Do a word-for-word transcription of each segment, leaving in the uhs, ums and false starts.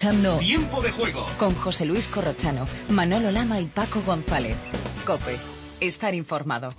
escuchando Tiempo de Juego con José Luis Corrochano, Manolo Lama y Paco González. COPE. Estar informado.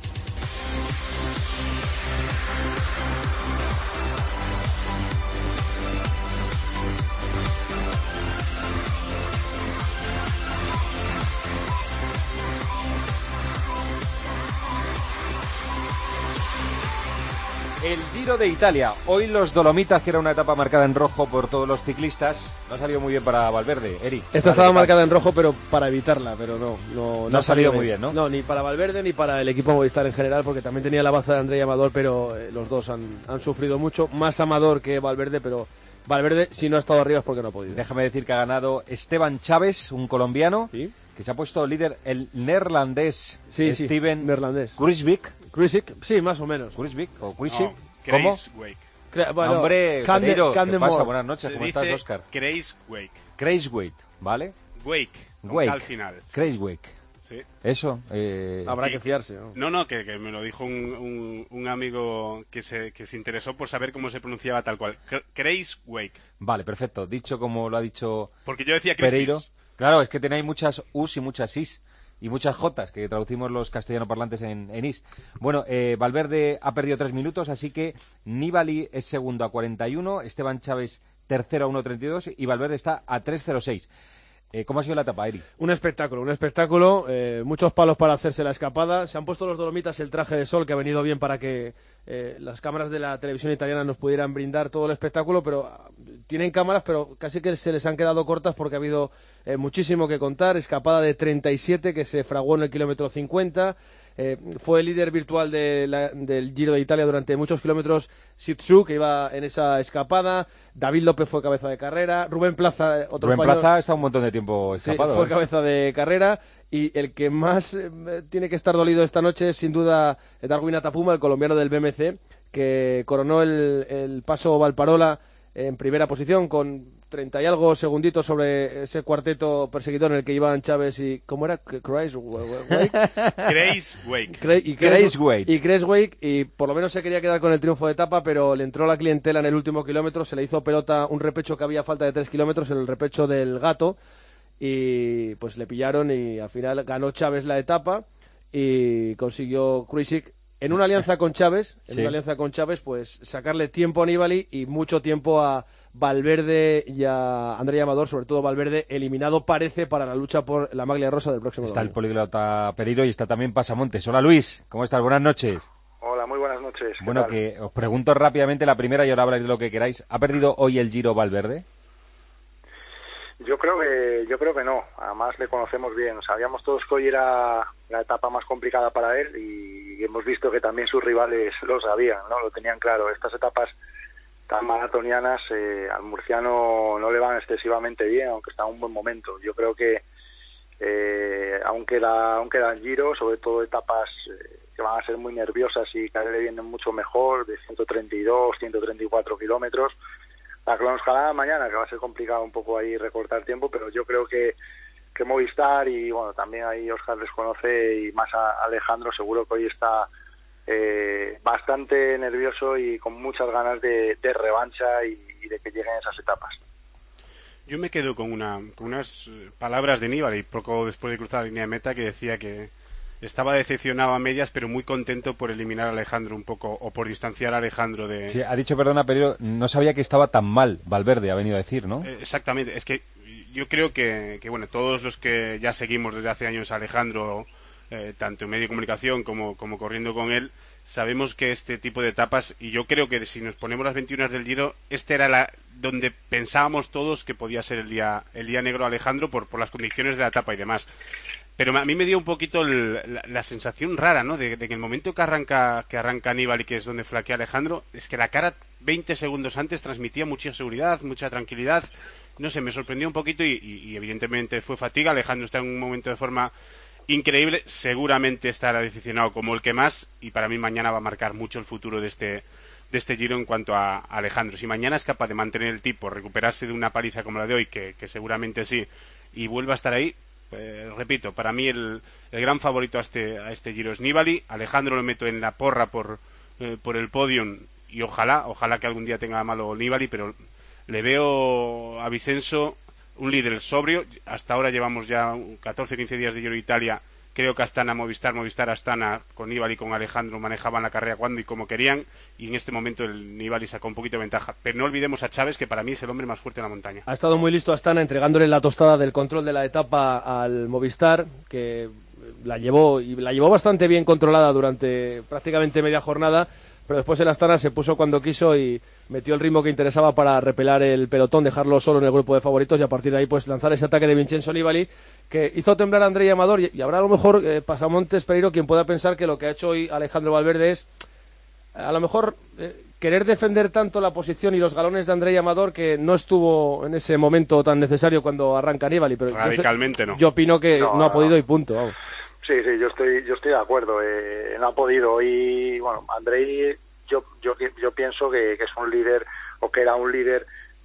El Giro de Italia. Hoy los Dolomitas, que era una etapa marcada en rojo por todos los ciclistas, no ha salido muy bien para Valverde, Eri. Esta estaba marcada en rojo, pero para evitarla, pero no. No, no, no ha salido muy bien, ¿no? No, ni para Valverde ni para el equipo Movistar en general, porque también tenía la baza de André y Amador, pero eh, los dos han, han sufrido mucho. Más Amador que Valverde, pero Valverde, si no ha estado arriba es porque no ha podido. Déjame decir que ha ganado Esteban Chaves, un colombiano, ¿sí?, que se ha puesto líder, el neerlandés sí, Steven sí, neerlandés. Kruijswijk. Kruijswijk, sí, más o menos. Kruijswijk o Kruijswijk. No. ¿Cómo? Kruijswijk. Bueno, hombre, Cande, Pereiro, ¿qué Cande pasa? Moore. Buenas noches, Se ¿cómo dice estás, Óscar? Kruijswijk. Kruijswijk, ¿vale? Wake. Wake. Al final. Kruijswijk. Sí. Eso. Eh... Habrá y, que fiarse, ¿no? No, no, que, que me lo dijo un, un, un amigo que se, que se interesó por saber cómo se pronunciaba tal cual. Kruijswijk. Vale, perfecto. Dicho como lo ha dicho Porque yo decía Pereiro. Crispis. Claro, es que tenéis muchas U's y muchas I's. Y muchas Jotas, que traducimos los castellano parlantes en, en Is. Bueno, eh, Valverde ha perdido tres minutos, así que Nibali es segundo a cuarenta y uno, Esteban Chaves tercero a uno treinta y dos y Valverde está a tres cero seis. Eh, ¿Cómo ha sido la etapa, Eri? Un espectáculo, un espectáculo, eh, muchos palos para hacerse la escapada. Se han puesto los Dolomitas el traje de sol, que ha venido bien para que eh, las cámaras de la televisión italiana nos pudieran brindar todo el espectáculo, pero uh, tienen cámaras, pero casi que se les han quedado cortas porque ha habido eh, muchísimo que contar. Escapada de treinta y siete que se fraguó en el kilómetro cincuenta. Eh, fue el líder virtual de la, del Giro de Italia durante muchos kilómetros, Sitsu, que iba en esa escapada. David López fue cabeza de carrera. Rubén Plaza, otro Rubén español, Plaza está un montón de tiempo escapado. Sí, fue ¿eh? cabeza de carrera. Y el que más eh, tiene que estar dolido esta noche es sin duda Darwin Atapuma, el colombiano del B M C, que coronó el, el paso Valparola en primera posición con treinta y algo segunditos sobre ese cuarteto perseguidor en el que iban Chávez y... ¿Cómo era? Kruijswijk. Kruijswijk. Y Kruijswijk. Y Kruijswijk, y por lo menos se quería quedar con el triunfo de etapa, pero le entró la clientela en el último kilómetro, se le hizo pelota un repecho que había falta de tres kilómetros, el repecho del Gato, y pues le pillaron y al final ganó Chávez la etapa y consiguió Kruijswijk en una alianza con Chávez, en sí. una alianza con Chávez, pues sacarle tiempo a Nibali y mucho tiempo a Valverde y a André Amador, sobre todo Valverde, eliminado parece para la lucha por la maglia rosa del próximo Está domingo. el poliglota Pereiro y está también Pasamontes. Hola Luis, ¿cómo estás? Buenas noches. Hola, muy buenas noches. Bueno, tal? que os pregunto rápidamente la primera y ahora habláis de lo que queráis. ¿Ha perdido hoy el Giro Valverde? Yo creo que yo creo que no. Además le conocemos bien. Sabíamos todos que hoy era la etapa más complicada para él y hemos visto que también sus rivales lo sabían, ¿no? Lo tenían claro. Estas etapas tan maratonianas eh, al murciano no le van excesivamente bien, aunque está en un buen momento. Yo creo que eh, aunque la aunque dan Giro, sobre todo etapas eh, que van a ser muy nerviosas y que a él le vienen mucho mejor, de ciento treinta y dos, ciento treinta y cuatro kilómetros. La cronoescalada mañana, que va a ser complicado un poco ahí recortar tiempo, pero yo creo que, que Movistar y bueno, también ahí Óscar les conoce y más a Alejandro, seguro que hoy está eh, bastante nervioso y con muchas ganas de, de revancha y, y de que lleguen esas etapas. Yo me quedo con, una, con unas palabras de Nibali, poco después de cruzar la línea de meta, que decía que estaba decepcionado a medias, pero muy contento por eliminar a Alejandro un poco, o por distanciar a Alejandro de... Sí, ha dicho, perdona, pero no sabía que estaba tan mal Valverde, ha venido a decir, ¿no? Eh, exactamente, es que yo creo que, que, bueno, todos los que ya seguimos desde hace años a Alejandro, eh, tanto en medio de comunicación como, como corriendo con él, sabemos que este tipo de etapas, y yo creo que si nos ponemos las veintiuna del Giro, este era la donde pensábamos todos que podía ser el día, el día negro Alejandro por, por las condiciones de la etapa y demás. Pero a mí me dio un poquito el, la, la sensación rara, ¿no? De, de que el momento que arranca que arranca Nibali, que es donde flaquea Alejandro, es que la cara veinte segundos antes transmitía mucha seguridad, mucha tranquilidad. No sé, me sorprendió un poquito y, y, y evidentemente fue fatiga. Alejandro está en un momento de forma increíble. Seguramente estará decepcionado como el que más y para mí mañana va a marcar mucho el futuro de este de este Giro en cuanto a Alejandro. Si mañana es capaz de mantener el tipo, recuperarse de una paliza como la de hoy, que, que seguramente sí, y vuelva a estar ahí, Eh, repito, para mí el, el gran favorito a este, a este Giro es Nibali. Alejandro lo meto en la porra por, eh, por el podium y ojalá, ojalá que algún día tenga malo Nibali, pero le veo a Vicenzo un líder sobrio. Hasta ahora llevamos ya catorce quince días de Giro de Italia. Creo que Astana, Movistar, Movistar, Astana, con Nibali y con Alejandro manejaban la carrera cuando y como querían, y en este momento el Nibali sacó un poquito de ventaja. Pero no olvidemos a Chaves, que para mí es el hombre más fuerte en la montaña. Ha estado muy listo Astana, entregándole la tostada del control de la etapa al Movistar, que la llevó, y la llevó bastante bien controlada durante prácticamente media jornada, pero después el Astana se puso cuando quiso y metió el ritmo que interesaba para repelar el pelotón, dejarlo solo en el grupo de favoritos y a partir de ahí pues lanzar ese ataque de Vincenzo Nibali que hizo temblar a Andrei Amador, y, y habrá a lo mejor eh, Pasamontes Pereiro quien pueda pensar que lo que ha hecho hoy Alejandro Valverde es a lo mejor eh, querer defender tanto la posición y los galones de Andrei Amador, que no estuvo en ese momento tan necesario cuando arranca Nibali, pero radicalmente yo, no. Yo opino que no, no ha no. podido y punto, vamos. Sí, sí, yo estoy, yo estoy de acuerdo. Eh, no ha podido. Y bueno, Andrei, yo, yo, yo pienso que, que es un líder, o que era un líder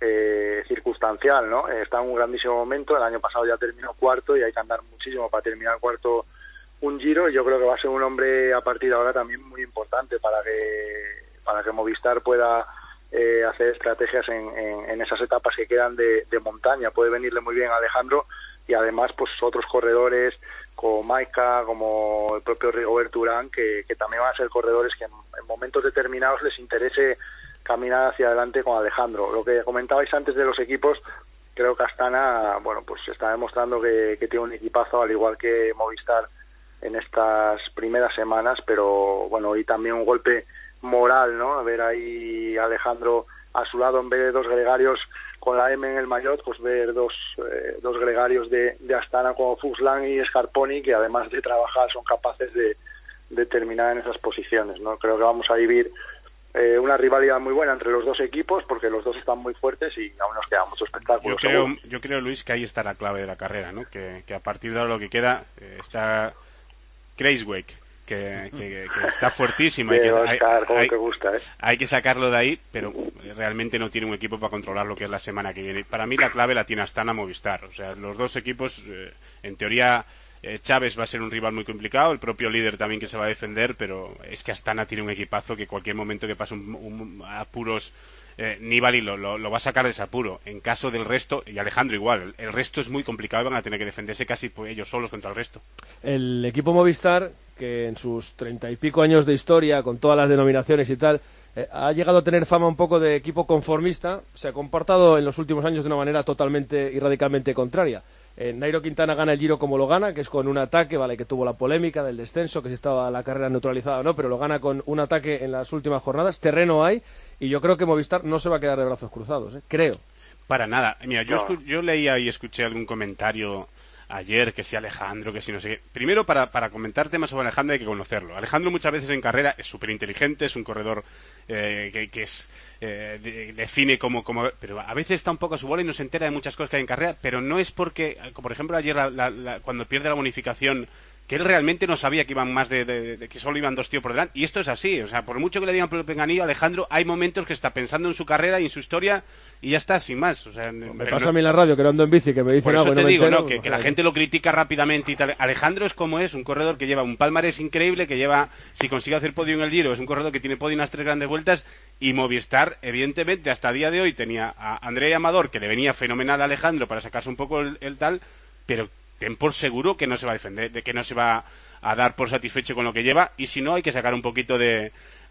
eh, circunstancial, ¿no? Eh, está en un grandísimo momento. El año pasado ya terminó cuarto y hay que andar muchísimo para terminar cuarto un Giro. Y yo creo que va a ser un hombre a partir de ahora también muy importante para que para que Movistar pueda eh, hacer estrategias en, en, en esas etapas que quedan de, de montaña. Puede venirle muy bien a Alejandro y además pues otros corredores como Maika, como el propio Rigoberto Urán, que, que también van a ser corredores que en, en momentos determinados les interese caminar hacia adelante con Alejandro. Lo que comentabais antes de los equipos, creo que Astana, bueno, pues está demostrando que, que tiene un equipazo, al igual que Movistar en estas primeras semanas, pero bueno, y también un golpe moral, ¿no? A ver ahí a Alejandro a su lado, en vez de dos gregarios con la M en el maillot, pues ver dos eh, dos gregarios de, de Astana como Fuglsang y Scarponi, que además de trabajar son capaces de, de terminar en esas posiciones, ¿no? Creo que vamos a vivir eh, una rivalidad muy buena entre los dos equipos, porque los dos están muy fuertes y aún nos queda mucho espectáculo. Yo creo, yo creo, Luis, que ahí está la clave de la carrera, ¿no? Que, que a partir de ahora lo que queda eh, está Kreiswijk, que, que, que está fuertísimo. Hay que, Oscar, hay, te gusta, ¿eh? hay que sacarlo de ahí, pero realmente no tiene un equipo para controlar lo que es la semana que viene. Para mí la clave la tiene Astana, Movistar. O sea, los dos equipos, eh, en teoría, eh, Chaves va a ser un rival muy complicado, el propio líder también que se va a defender, pero es que Astana tiene un equipazo que cualquier momento que pase un, un apuros, eh, Nibali lo, lo, lo va a sacar de ese apuro. En caso del resto, y Alejandro igual, el, el resto es muy complicado y van a tener que defenderse casi pues, ellos solos contra el resto. El equipo Movistar, que en sus treinta y pico años de historia, con todas las denominaciones y tal, eh, ha llegado a tener fama un poco de equipo conformista, se ha comportado en los últimos años de una manera totalmente y radicalmente contraria. Eh, Nairo Quintana gana el Giro como lo gana, que es con un ataque, vale, que tuvo la polémica del descenso, que si estaba la carrera neutralizada o no, pero lo gana con un ataque en las últimas jornadas. Terreno hay, y yo creo que Movistar no se va a quedar de brazos cruzados, ¿eh? Creo. Para nada. Mira, yo, no. escu- yo leía y escuché algún comentario ayer, que si Alejandro, que si no sé qué. Primero, para, para comentar temas sobre Alejandro hay que conocerlo. Alejandro muchas veces en carrera es súper inteligente, es un corredor eh, que, que es eh, de, define como, como... Pero a veces está un poco a su bola y no se entera de muchas cosas que hay en carrera, pero no es porque, como por ejemplo ayer la, la, la, cuando pierde la bonificación, que él realmente no sabía que iban más de, de, de que solo iban dos tíos por delante, y esto es así, o sea, por mucho que le digan por Penganillo, Alejandro, hay momentos que está pensando en su carrera y en su historia y ya está, sin más. O sea, me pasa no... a mí en la radio que no ando en bici, que me dicen por eso algo, te no digo, entero, ¿no? que, que la gente lo critica rápidamente y tal. Alejandro es como es, un corredor que lleva un palmarés increíble, que lleva, si consigue hacer podio en el Giro, es un corredor que tiene podio en las tres grandes vueltas, y Movistar, evidentemente, hasta el día de hoy tenía a Andrei Amador, que le venía fenomenal a Alejandro para sacarse un poco el, el tal, pero ten por seguro que no se va a defender, de que no se va a dar por satisfecho con lo que lleva, y si no hay que sacar un poquito de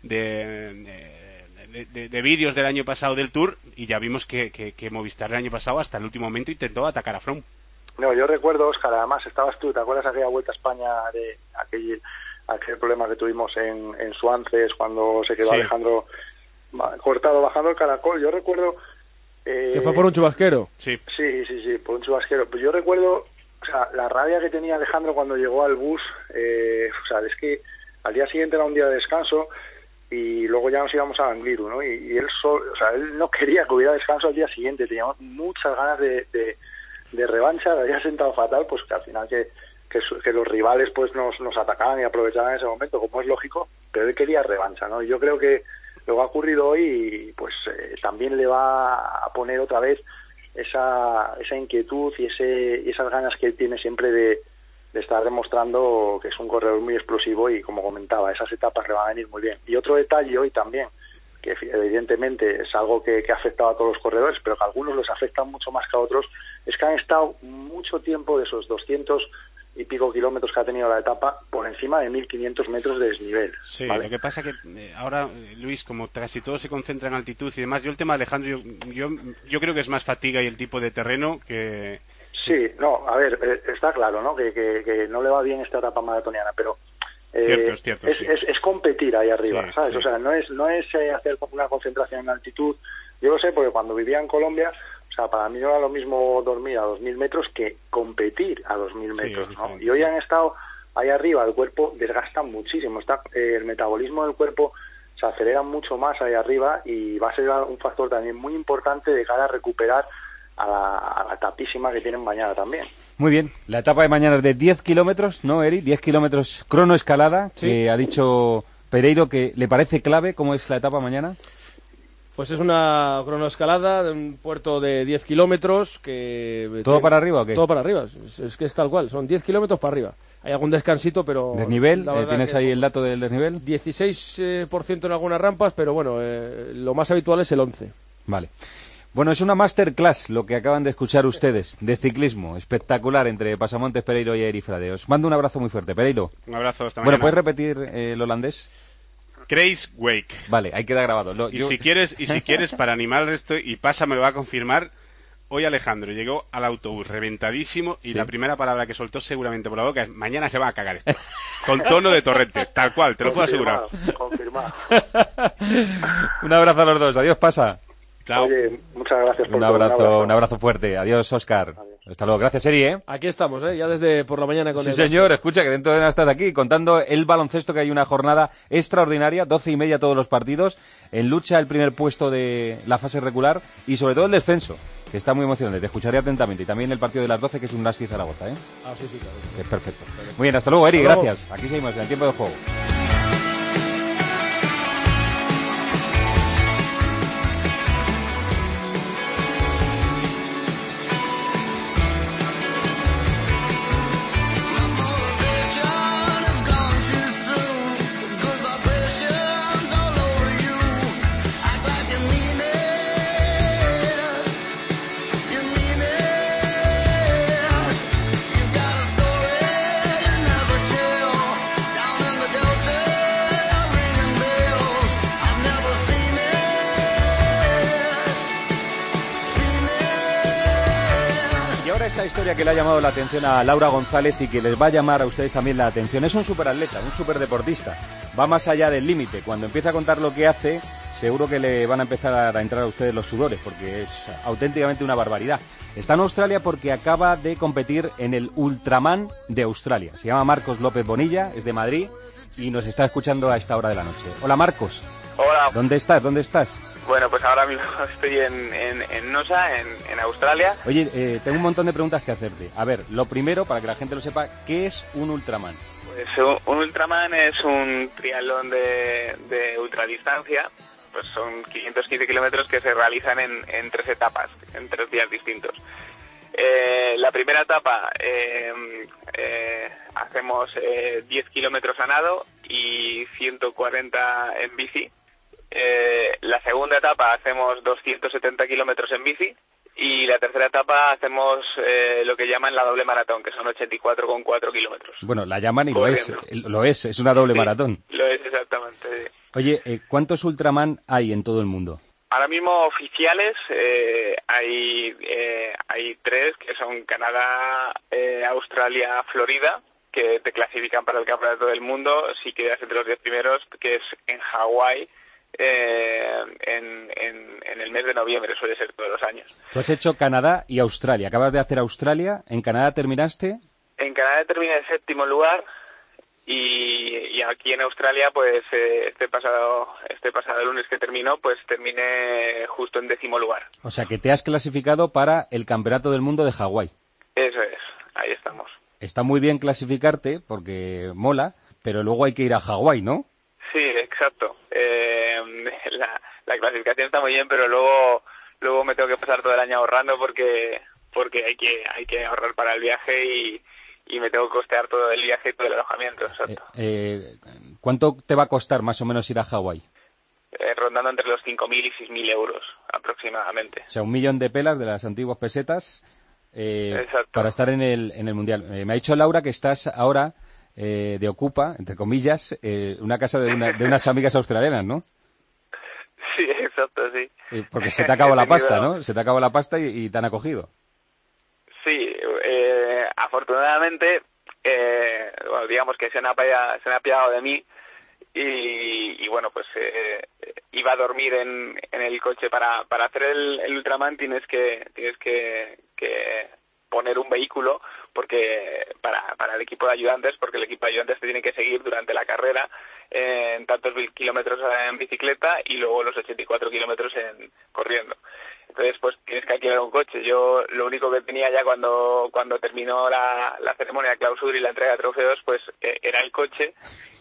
de, de, de, de vídeos del año pasado del Tour, y ya vimos que, que, que Movistar el año pasado hasta el último momento intentó atacar a Froome. No, yo recuerdo, Óscar, además estabas tú, ¿te acuerdas aquella Vuelta a España de aquel, aquel problema que tuvimos en, en Suances cuando se quedó sí. Alejandro cortado bajando el caracol? Yo recuerdo eh, que fue por un chubasquero. Sí, sí, sí, sí, por un chubasquero. Pues yo recuerdo, o sea, la rabia que tenía Alejandro cuando llegó al bus, eh, o sea, es que al día siguiente era un día de descanso y luego ya nos íbamos a Angliru, ¿no? Y, y él solo, o sea, él no quería que hubiera descanso al día siguiente, teníamos muchas ganas de, de, de revancha, le había sentado fatal, pues que al final que, que, que los rivales pues nos, nos atacaban y aprovechaban ese momento, como es lógico, pero él quería revancha, ¿no? Y yo creo que lo que ha ocurrido hoy, pues eh, también le va a poner otra vez esa esa inquietud y ese y esas ganas que él tiene siempre de, de estar demostrando que es un corredor muy explosivo, y como comentaba, esas etapas le van a venir muy bien. Y otro detalle hoy también, que evidentemente es algo que, que ha afectado a todos los corredores, pero que a algunos les afecta mucho más que a otros, es que han estado mucho tiempo de esos doscientos y pico kilómetros que ha tenido la etapa por encima de mil quinientos metros de desnivel. Sí, ¿vale? Lo que pasa que eh, ahora, eh, Luis, como casi todo se concentra en altitud y demás, yo el tema de Alejandro, yo, yo, yo creo que es más fatiga y el tipo de terreno que... Sí, no, a ver, eh, está claro, ¿no? Que, que, que no le va bien esta etapa maratoniana, pero... Eh, cierto, es cierto, es, sí. es, es competir ahí arriba, Sí, ¿sabes? sí. O sea, no es, no es eh, hacer una concentración en altitud. Yo lo sé porque cuando vivía en Colombia, o sea, para mí no era lo mismo dormir a dos mil metros que competir a dos mil Sí, metros, es ¿no? diferente, Y hoy sí. han estado ahí arriba, el cuerpo desgasta muchísimo, está eh, el metabolismo del cuerpo se acelera mucho más ahí arriba y va a ser un factor también muy importante de cara a recuperar a la, a la etapísima que tienen mañana también. Muy bien, la etapa de mañana es de diez kilómetros, ¿no, Eri? diez kilómetros cronoescalada, Sí. que ha dicho Pereiro que le parece clave. ¿Cómo es la etapa mañana? Pues es una cronoescalada de un puerto de diez kilómetros que... ¿Todo para arriba o qué? Todo para arriba, es, es que es tal cual, son diez kilómetros para arriba. Hay algún descansito, pero... ¿Desnivel? la Eh, verdad ¿Tienes que ahí el dato del desnivel? dieciséis por ciento en algunas rampas, pero bueno, eh, lo más habitual es el once. Vale. Bueno, es una masterclass lo que acaban de escuchar ustedes de ciclismo espectacular entre Pasamontes, Pereiro y Eri Frade. Os mando un abrazo muy fuerte, Pereiro. Un abrazo, hasta Bueno, mañana. ¿puedes repetir eh, el holandés? Grace Wake. Vale, ahí queda grabado. Lo- Y yo- si quieres, y si quieres para animar el resto, y Pasa me lo va a confirmar, hoy Alejandro llegó al autobús reventadísimo y Sí. la primera palabra que soltó seguramente por la boca es mañana se va a cagar esto. Con tono de torrente, tal cual, te lo puedo asegurar. Confirmado, confirmado. Un abrazo a los dos. Adiós, Pasa. Chao. Oye, muchas gracias por Un todo, abrazo, un abrazo fuerte. Adiós, Óscar. Hasta luego. Gracias, Eri, ¿eh? Aquí estamos, ¿eh? Ya desde por la mañana con Sí, el... señor, escucha que dentro de nada estás aquí contando el baloncesto, que hay una jornada extraordinaria, doce y media todos los partidos, en lucha el primer puesto de la fase regular y sobre todo el descenso, que está muy emocionante. Te escucharé atentamente. Y también el partido de las doce, que es un Nasti Zaragoza, ¿eh? Ah, sí, sí, claro. Que es perfecto. Muy bien, hasta luego, Eri, Hasta luego. gracias. Aquí seguimos en el tiempo de juego. Y ahora esta historia que le ha llamado la atención a Laura González y que les va a llamar a ustedes también la atención. Es un superatleta, un superdeportista. Va más allá del límite. Cuando empieza a contar lo que hace, seguro que le van a empezar a entrar a ustedes los sudores, porque es auténticamente una barbaridad. Está en Australia porque acaba de competir en el Ultraman de Australia. Se llama Marcos López Bonilla, es de Madrid y nos está escuchando a esta hora de la noche. Hola, Marcos. Hola, ¿Dónde estás? ¿Dónde estás? bueno, pues ahora mismo estoy en, en, en Noosa, en, en Australia. Oye, eh, tengo un montón de preguntas que hacerte. A ver, lo primero, para que la gente lo sepa, ¿qué es un Ultraman? Pues un, un Ultraman es un triatlón de, de ultradistancia, pues son quinientos quince kilómetros que se realizan en, en tres etapas, en tres días distintos. Eh, la primera etapa eh, eh, hacemos eh, diez kilómetros a nado y ciento cuarenta en bici. Eh, la segunda etapa hacemos doscientos setenta kilómetros en bici y la tercera etapa hacemos eh, lo que llaman la doble maratón, que son ochenta y cuatro coma cuatro kilómetros. Bueno, la llaman y lo es, Corriendo. lo es, es una doble Sí, maratón. Lo es exactamente. Sí. Oye, eh, ¿cuántos Ultraman hay en todo el mundo? Ahora mismo oficiales eh, hay eh, hay tres, que son Canadá, eh, Australia, Florida, que te clasifican para el campeonato del mundo si quedas entre los diez primeros, que es en Hawái, eh, en, en, en el mes de noviembre, suele ser todos los años. Tú has hecho Canadá y Australia. Acabas de hacer Australia. ¿En Canadá terminaste? En Canadá terminé en séptimo lugar y, y aquí en Australia, pues eh, este pasado este pasado lunes que terminó, pues terminé justo en décimo lugar. O sea, que te has clasificado para el Campeonato del Mundo de Hawái. Eso es, ahí estamos. Está muy bien clasificarte porque mola, pero luego hay que ir a Hawái, ¿no? Sí, exacto. Eh, la, la clasificación está muy bien, pero luego luego me tengo que pasar todo el año ahorrando porque porque hay que hay que ahorrar para el viaje y, y me tengo que costear todo el viaje y todo el alojamiento. Exacto. Eh, eh, ¿Cuánto te va a costar más o menos ir a Hawái? eh, rondando entre los cinco mil y seis mil euros aproximadamente. O sea, un millón de pelas de las antiguas pesetas eh, para estar en el, en el Mundial. Eh, me ha dicho Laura que estás ahora eh, de ocupa, entre comillas, eh, una casa de, una, de unas amigas australianas, ¿no? Sí, exacto, sí. Eh, porque se te acabó la pasta, ¿no? Se te acabó la pasta y, y te han acogido. Sí, eh, afortunadamente, eh, bueno, digamos que se han apiadado, se han apiadado de mí y, y bueno, pues eh, iba a dormir en, en el coche. Para, para hacer el, el Ultraman tienes que tienes que, que poner un vehículo porque para, para el equipo de ayudantes, porque el equipo de ayudantes te tiene que seguir durante la carrera en tantos mil kilómetros en bicicleta y luego los ochenta y cuatro kilómetros en corriendo. Entonces, pues tienes que alquilar un coche. Yo lo único que tenía ya cuando cuando terminó la, la ceremonia de clausura y la entrega de trofeos, pues eh, era el coche.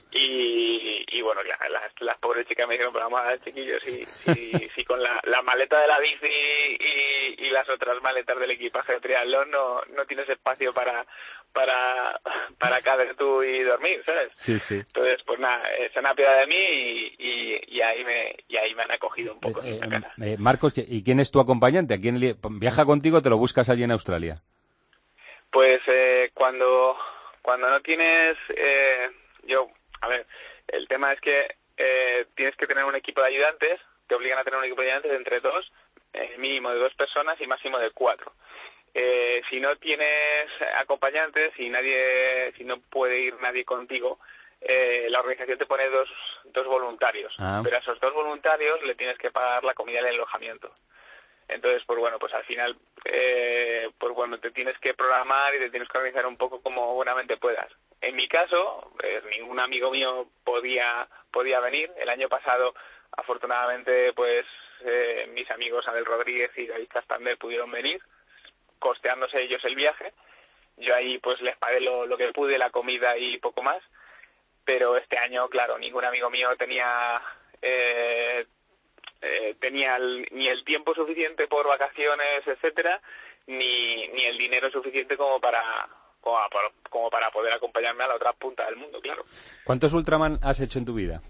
Y, y bueno, la, las, las pobres chicas me dijeron, pero vamos a ver, chiquillos, si, si, si con la, la maleta de la bici y, y las otras maletas del equipaje de triatlón no, no tienes espacio para para para caber tú y dormir, ¿sabes? Sí, sí. Entonces, pues nada, eh, se han apiadado de mí y, y, y ahí me y ahí me han acogido un poco. Eh, en casa. eh, Marcos, ¿y quién es tu acompañante? ¿A quién li- viaja contigo o te lo buscas allí en Australia? Pues eh, cuando cuando no tienes... Eh, yo... A ver, el tema es que eh, tienes que tener un equipo de ayudantes, te obligan a tener un equipo de ayudantes entre dos, eh, mínimo de dos personas y máximo de cuatro. Eh, si no tienes acompañantes, si nadie, si no puede ir nadie contigo, eh, la organización te pone dos, dos voluntarios, ah. pero a esos dos voluntarios le tienes que pagar la comida y el alojamiento. Entonces, pues bueno, pues al final, eh, pues bueno, te tienes que programar y te tienes que organizar un poco como buenamente puedas. En mi caso, eh, ningún amigo mío podía podía venir. El año pasado, afortunadamente, pues eh, mis amigos Abel Rodríguez y David Castander pudieron venir, costeándose ellos el viaje. Yo ahí pues les pagué lo, lo que pude, la comida y poco más. Pero este año, claro, ningún amigo mío tenía... Eh, Eh, tenía el, ni el tiempo suficiente por vacaciones, etcétera, ni ni el dinero suficiente como para como, para como para poder acompañarme a la otra punta del mundo, claro. ¿Cuántos Ultraman has hecho en tu vida?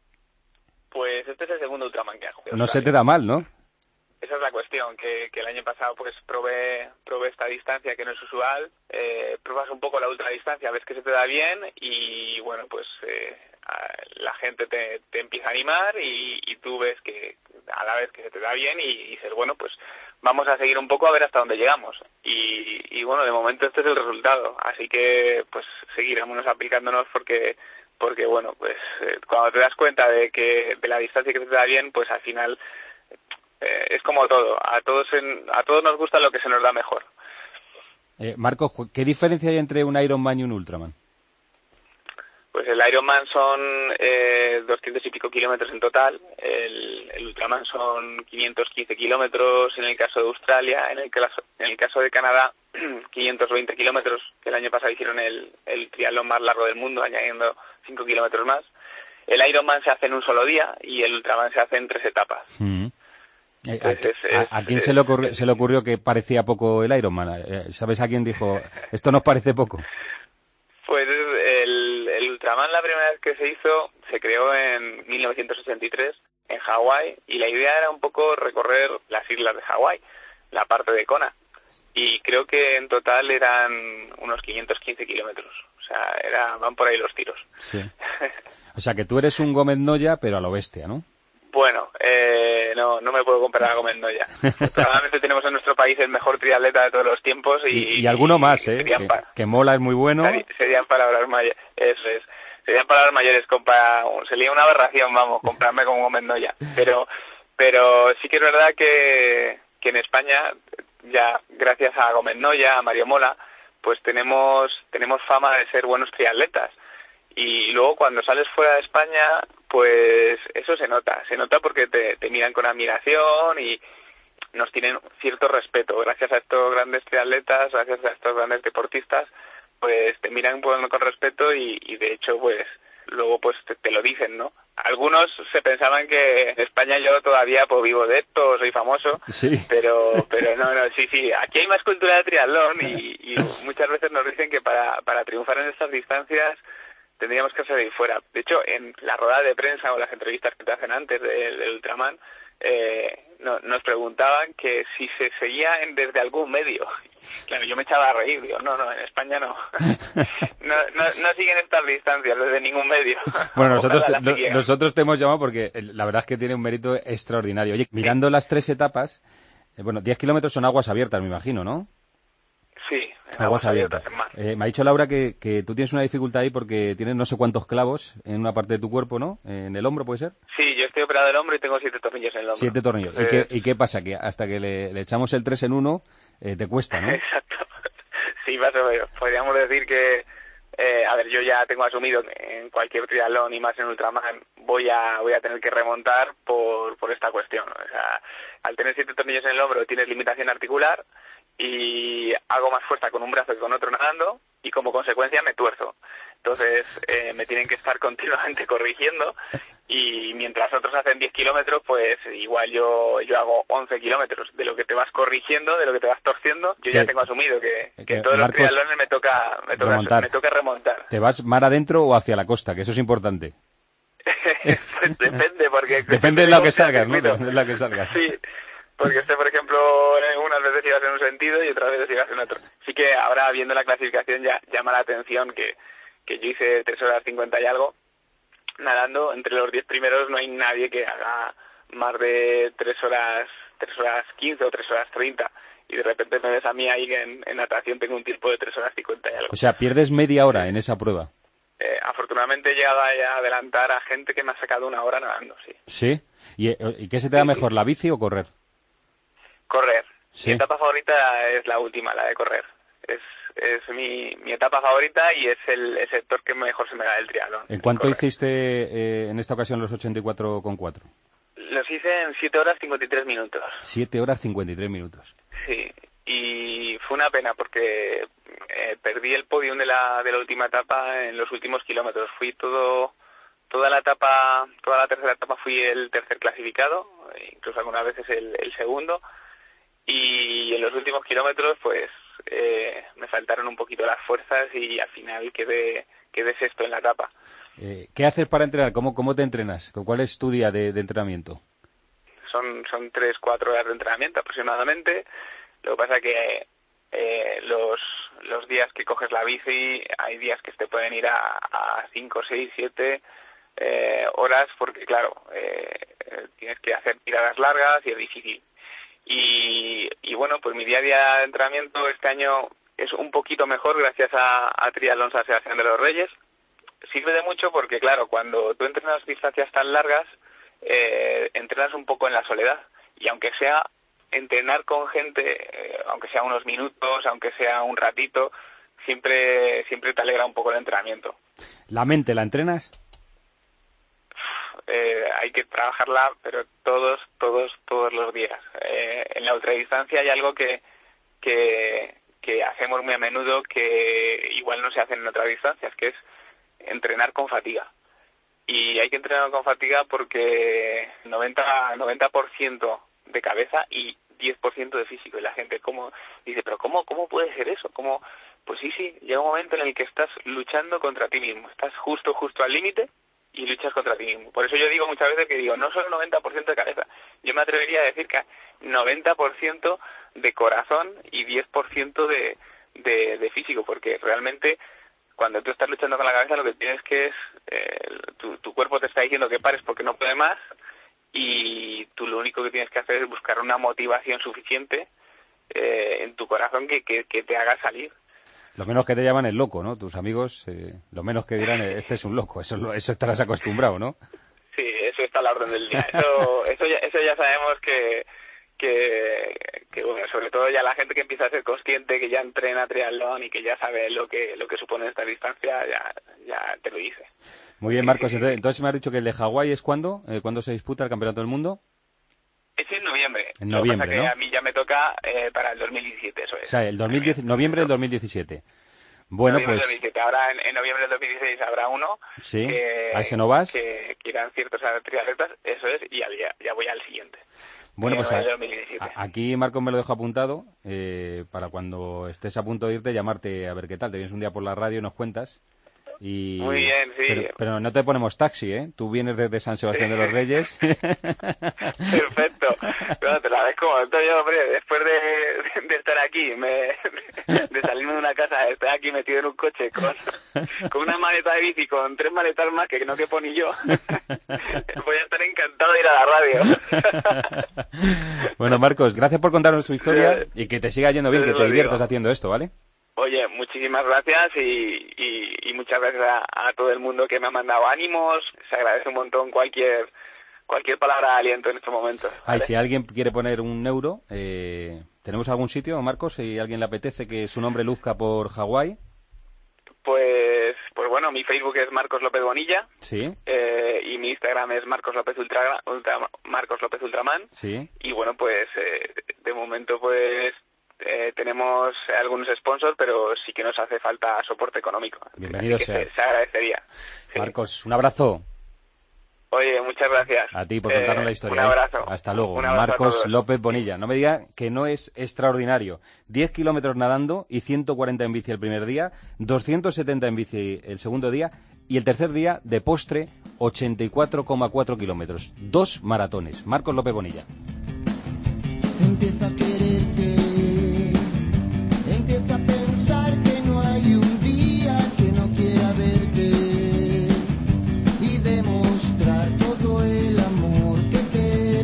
Pues este es el segundo Ultraman que hago. No se te da mal, ¿no? Esa es la cuestión, que, que el año pasado pues probé probé esta distancia que no es usual, eh, pruebas un poco la ultradistancia, ves que se te da bien y bueno, pues eh, la gente te, te empieza a animar y, y tú ves que a la vez que se te da bien y, y dices, bueno, pues vamos a seguir un poco a ver hasta dónde llegamos. Y, y bueno, de momento este es el resultado, así que pues seguiremos aplicándonos porque porque bueno, pues eh, cuando te das cuenta de que de la distancia que se te da bien, pues al final eh, es como todo, a todos en, a todos nos gusta lo que se nos da mejor. Eh, Marcos, ¿qué diferencia hay entre un Ironman y un Ultraman? Pues el Ironman son eh, doscientos y pico kilómetros en total, el, el Ultraman son quinientos quince kilómetros en el caso de Australia, en el, caso, en el caso de Canadá quinientos veinte kilómetros, que el año pasado hicieron el, el triatlón más largo del mundo, añadiendo cinco kilómetros más. El Ironman se hace en un solo día y el Ultraman se hace en tres etapas. Mm. Eh, Entonces, a, es, a, ¿A quién es, se, le ocurrió, es, se le ocurrió que parecía poco el Ironman? Eh, ¿Sabes a quién dijo, esto nos parece poco? Pues el, el Ultraman, la primera vez que se hizo, se creó en mil novecientos ochenta y tres en Hawái y la idea era un poco recorrer las islas de Hawái, la parte de Kona. Y creo que en total eran unos quinientos quince kilómetros. O sea, era, van por ahí los tiros. Sí. O sea, que tú eres un Gómez Noya, pero a lo bestia, ¿no? Bueno, eh, no no me puedo comparar a Gómez Noya. Probablemente tenemos en nuestro país el mejor triatleta de todos los tiempos. Y, y, y alguno más, ¿eh? Que, que Mola es muy bueno. Serían palabras mayores. Eso es. Serían palabras mayores. Compa, sería una aberración, vamos, comprarme con Gómez Noya. Pero, pero sí que es verdad que, que en España, ya gracias a Gómez Noya, a Mario Mola, pues tenemos tenemos fama de ser buenos triatletas. Y luego cuando sales fuera de España, pues eso se nota, se nota porque te, te miran con admiración y nos tienen cierto respeto. Gracias a estos grandes triatletas, gracias a estos grandes deportistas, pues te miran con, con respeto y, y de hecho pues luego pues te, te lo dicen, ¿no? Algunos se pensaban que en España yo todavía pues vivo de esto, soy famoso, sí. pero pero no, no, sí, sí, aquí hay más cultura de triatlón y, y muchas veces nos dicen que para, para triunfar en estas distancias tendríamos que salir fuera. De hecho, en la rueda de prensa o las entrevistas que te hacen antes del de Ultraman, eh, no, nos preguntaban que si se seguía en, desde algún medio. Claro, yo me echaba a reír, digo, no, no, en España no. no, no, no siguen estas distancias desde ningún medio. Bueno, nosotros te, no, nosotros te hemos llamado porque la verdad es que tiene un mérito extraordinario. Oye, mirando sí. las tres etapas, eh, bueno, diez kilómetros son aguas abiertas, me imagino, ¿no? Sí, aguas, aguas abiertas. abiertas eh, me ha dicho Laura que, que tú tienes una dificultad ahí porque tienes no sé cuántos clavos en una parte de tu cuerpo, ¿no? En el hombro, ¿puede ser? Sí, yo estoy operado del hombro y tengo siete tornillos en el hombro. Siete tornillos. Eh... ¿Y, qué, ¿Y qué pasa? Que hasta que le, le echamos el tres en uno, eh, te cuesta, ¿no? Exacto. Sí, más o menos. Podríamos decir que, eh, a ver, yo ya tengo asumido que en cualquier triatlón y más en Ultraman voy a voy a tener que remontar por, por esta cuestión. O sea, al tener siete tornillos en el hombro tienes limitación articular y hago más fuerza con un brazo que con otro nadando y como consecuencia me tuerzo. Entonces eh, me tienen que estar continuamente corrigiendo y mientras otros hacen diez kilómetros, pues igual yo yo hago once kilómetros. De lo que te vas corrigiendo, de lo que te vas torciendo, yo ya tengo asumido que, que en todos Marcos, los triatlones me toca, me, toca remontar. me toca remontar. ¿Te vas mar adentro o hacia la costa? Que eso es importante. Pues depende, porque... Depende de lo que salgas, ¿no? Depende de lo que salgas. Sí. Porque este, por ejemplo, unas veces ibas en un sentido y otras veces ibas en otro. Sí que ahora, viendo la clasificación, ya llama la atención que, que yo hice tres horas cincuenta y algo nadando. Entre los diez primeros no hay nadie que haga más de tres horas, tres horas quince o tres horas treinta. Y de repente me ves a mí ahí que en, en natación tengo un tiempo de tres horas cincuenta y algo. O sea, pierdes media hora en esa prueba. Eh, afortunadamente he llegado a adelantar a gente que me ha sacado una hora nadando, sí. ¿Sí? ¿Y, y qué se te da sí, mejor, sí. la bici o correr? Correr. ¿Sí? Mi etapa favorita es la última, la de correr. Es es mi, mi etapa favorita y es el, el sector que mejor se me da del triatlón. ¿En cuánto correr. hiciste eh, en esta ocasión los ochenta y cuatro coma cuatro? Los hice en siete horas cincuenta y tres minutos. siete horas cincuenta y tres minutos. Sí, y fue una pena porque eh, perdí el podium de la, de la última etapa en los últimos kilómetros. Fui todo... Toda la etapa, toda la tercera etapa fui el tercer clasificado, incluso algunas veces el, el segundo, y en los últimos kilómetros pues eh, me faltaron un poquito las fuerzas y al final quedé, quedé sexto en la etapa. Eh, ¿Qué haces para entrenar? ¿Cómo, cómo te entrenas? ¿Cuál es tu día de, de entrenamiento? Son, son tres, cuatro horas de entrenamiento aproximadamente. Lo que pasa es que eh, los, los días que coges la bici, hay días que te pueden ir a, a cinco, seis, siete... Eh, horas porque claro eh, tienes que hacer tiradas largas y es difícil y, y bueno pues mi día a día de entrenamiento este año es un poquito mejor gracias a, a Triatlón San Sebastián de los Reyes. Sirve de mucho porque claro cuando tú entrenas distancias tan largas eh, entrenas un poco en la soledad y aunque sea entrenar con gente eh, aunque sea unos minutos aunque sea un ratito siempre siempre te alegra un poco el entrenamiento. ¿La mente la entrenas? Eh, hay que trabajarla, pero todos, todos, todos los días. Eh, en la ultradistancia hay algo que, que, que hacemos muy a menudo que igual no se hace en otras distancias, que es entrenar con fatiga. Y hay que entrenar con fatiga porque noventa por ciento de cabeza y diez por ciento de físico. Y la gente como dice, pero ¿cómo, cómo puede ser eso? ¿Cómo? Pues sí, sí, llega un momento en el que estás luchando contra ti mismo. Estás justo, justo al límite y luchas contra ti mismo. Por eso yo digo muchas veces que digo, no solo noventa por ciento de cabeza, yo me atrevería a decir que noventa por ciento de corazón y diez por ciento de, de, de físico, porque realmente cuando tú estás luchando con la cabeza lo que tienes que es, eh, tu, tu cuerpo te está diciendo que pares porque no puede más y tú lo único que tienes que hacer es buscar una motivación suficiente eh, en tu corazón que, que, que te haga salir. Lo menos que te llaman el loco, ¿no? Tus amigos, eh, lo menos que dirán, este es un loco, eso, eso estarás acostumbrado, ¿no? Sí, eso está a la orden del día. Eso, eso, ya, eso ya sabemos que, que, que, bueno, sobre todo ya la gente que empieza a ser consciente, que ya entrena triatlón y que ya sabe lo que lo que supone esta distancia, ya, ya te lo dice. Muy bien, Marcos. Entonces, entonces me has dicho que el de Hawái es ¿cuándo? Eh, ¿Cuándo se disputa el Campeonato del Mundo? Es en noviembre. En noviembre, lo que pasa ¿no? que a mí ya me toca eh, para el dos mil diecisiete, eso es. O sea, el dos mil diez, noviembre del dos mil diecisiete. Bueno, noviembre pues... del dos mil diecisiete. Ahora en, en noviembre del dos mil dieciséis habrá uno. Sí, que, ¿a ese no vas? Que, que irán ciertos triatletas, eso es, y ya, ya voy al siguiente. Bueno, pues a, a, aquí Marcos me lo dejo apuntado eh, para cuando estés a punto de irte llamarte a ver qué tal. Te vienes un día por la radio y nos cuentas. Y... Muy bien, sí. Pero, pero no te ponemos taxi, ¿eh? Tú vienes desde San Sebastián de los Reyes. Perfecto. Bueno, te la ves como Antonio, hombre, después de, de estar aquí, me, de salirme de una casa, estar aquí metido en un coche con, con una maleta de bici, con tres maletas más que no quepo ni yo, voy a estar encantado de ir a la radio. Bueno, Marcos, gracias por contarnos tu historia y que te siga yendo bien, que te diviertas haciendo esto, ¿vale? Oye, muchísimas gracias y, y, y muchas gracias a, a todo el mundo que me ha mandado ánimos. Se agradece un montón cualquier cualquier palabra de aliento en estos momentos, ¿vale? Ay, si alguien quiere poner un euro, eh, ¿tenemos algún sitio, Marcos? Si a alguien le apetece que su nombre luzca por Hawái. Pues, pues bueno, mi Facebook es Marcos López Bonilla. Sí. Eh, y mi Instagram es Marcos López Ultra, Ultra Marcos López Ultraman. Sí. Y bueno, pues eh, de momento pues eh, tenemos algunos sponsors, pero sí que nos hace falta soporte económico. Bienvenido sea. Se, se agradecería. Sí. Marcos, un abrazo. Oye, muchas gracias. A ti por contarnos eh, la historia. Un abrazo. ¿eh? Hasta luego. Un abrazo Marcos López Bonilla. No me diga que no es extraordinario. diez kilómetros nadando y ciento cuarenta en bici el primer día, doscientos setenta en bici el segundo día y el tercer día, de postre, ochenta y cuatro coma cuatro kilómetros. Dos maratones. Marcos López Bonilla. Empieza a quererte, empieza a pensar que no hay un día que no quiera verte y demostrar todo el amor que te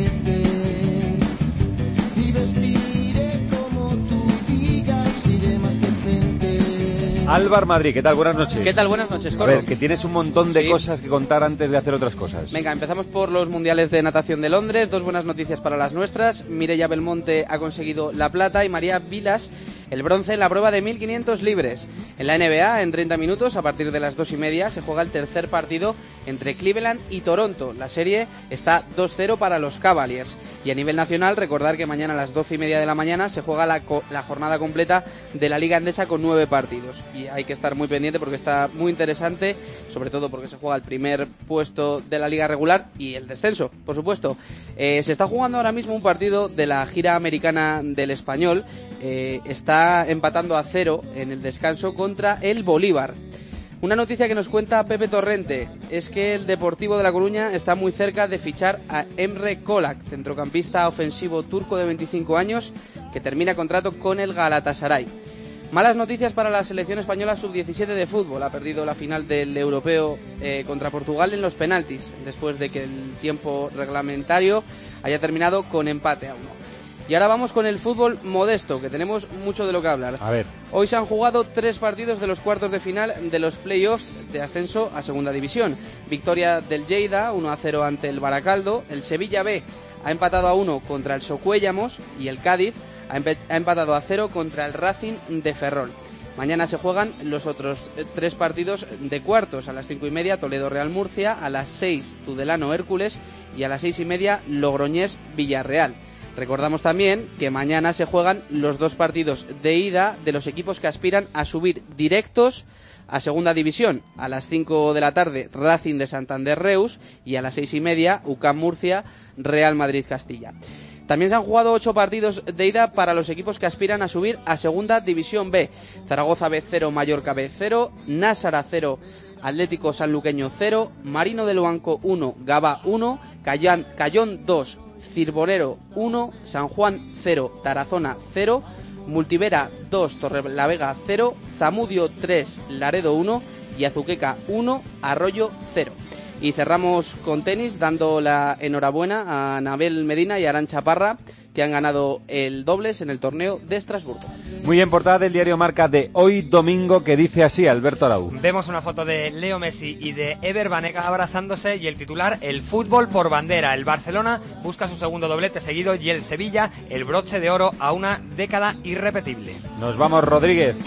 mereces y vestiré como tú digas, iré más decente. Álvar Madrid, ¿qué tal? Buenas noches. ¿Qué tal? Buenas noches, A Corro. ver, que tienes un montón de Sí. cosas que contar antes de hacer otras cosas. Venga, empezamos por los mundiales de natación de Londres. Dos buenas noticias para las nuestras. Mireia Belmonte ha conseguido la plata y María Vilas el bronce en la prueba de mil quinientos libres. En la N B A, en treinta minutos, a partir de las dos y media, se juega el tercer partido entre Cleveland y Toronto. La serie está dos cero para los Cavaliers. Y a nivel nacional, recordar que mañana a las doce y media de la mañana se juega la, co- la jornada completa de la Liga Endesa con nueve partidos. Y hay que estar muy pendiente porque está muy interesante, sobre todo porque se juega el primer puesto de la Liga regular y el descenso, por supuesto. Eh, se está jugando ahora mismo un partido de la gira americana del Español. Eh, está empatando a cero en el descanso contra el Bolívar. Una noticia que nos cuenta Pepe Torrente es que el Deportivo de La Coruña está muy cerca de fichar a Emre Kolak, centrocampista ofensivo turco de veinticinco años, que termina contrato con el Galatasaray. Malas noticias para la selección española sub diecisiete de fútbol. Ha perdido la final del europeo eh, contra Portugal en los penaltis, después de que el tiempo reglamentario haya terminado con empate a uno. Y ahora vamos con el fútbol modesto, que tenemos mucho de lo que hablar. A ver. Hoy se han jugado tres partidos de los cuartos de final de los playoffs de ascenso a Segunda División. Victoria del Lleida, uno a cero ante el Baracaldo. El Sevilla B ha empatado a uno contra el Socuéllamos. Y el Cádiz ha, empe- ha empatado a cero contra el Racing de Ferrol. Mañana se juegan los otros eh, tres partidos de cuartos. A las cinco y media, Toledo-Real Murcia. A las seis, Tudelano-Hércules. Y a las seis y media, Logroñés-Villarreal. Recordamos también que mañana se juegan los dos partidos de ida de los equipos que aspiran a subir directos a Segunda División. A las cinco de la tarde, Racing de Santander Reus, y a las seis y media, U C A M Murcia, Real Madrid Castilla. También se han jugado ocho partidos de ida para los equipos que aspiran a subir a Segunda División B. Zaragoza B cero, Mallorca B cero, Násara cero, Atlético Sanluqueño cero, Marino del Luanco uno, Gavá uno, Cayán, Cayón dos, Cirbonero uno, San Juan cero, Tarazona cero, Multivera dos, Torrelavega cero, Zamudio tres, Laredo uno y Azuqueca uno, Arroyo cero. Y cerramos con tenis dando la enhorabuena a Anabel Medina y a Arantxa Parra, que han ganado el dobles en el torneo de Estrasburgo. Muy bien, portada del diario Marca de hoy domingo, que dice así, Alberto Arau. Vemos una foto de Leo Messi y de Ever Banega abrazándose y el titular, el fútbol por bandera. El Barcelona busca su segundo doblete seguido y el Sevilla el broche de oro a una década irrepetible. Nos vamos, Rodríguez.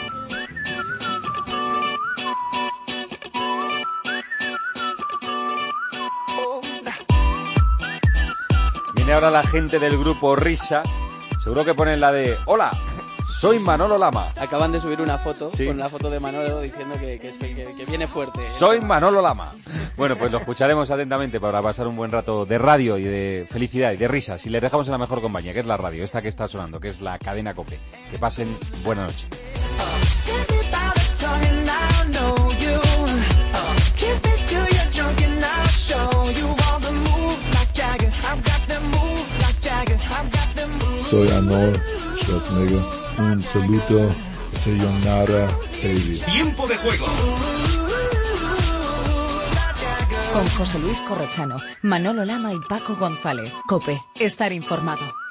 Viene ahora la gente del grupo Risa. Seguro que ponen la de hola, soy Manolo Lama. Acaban de subir una foto, Sí. con la foto de Manolo diciendo que, que, que, que viene fuerte. Soy Manolo Lama. Bueno, pues lo escucharemos atentamente para pasar un buen rato de radio y de felicidad y de risas. Y les dejamos en la mejor compañía, que es la radio, esta que está sonando, que es la cadena COPE. Que pasen buena noche. Tell me about it, darling, I know you soy Arnold Schwarzenegger. Un saludo, sayonara, baby. Tiempo de juego. Con José Luis Corrochano, Manolo Lama y Paco González. COPE. Estar informado.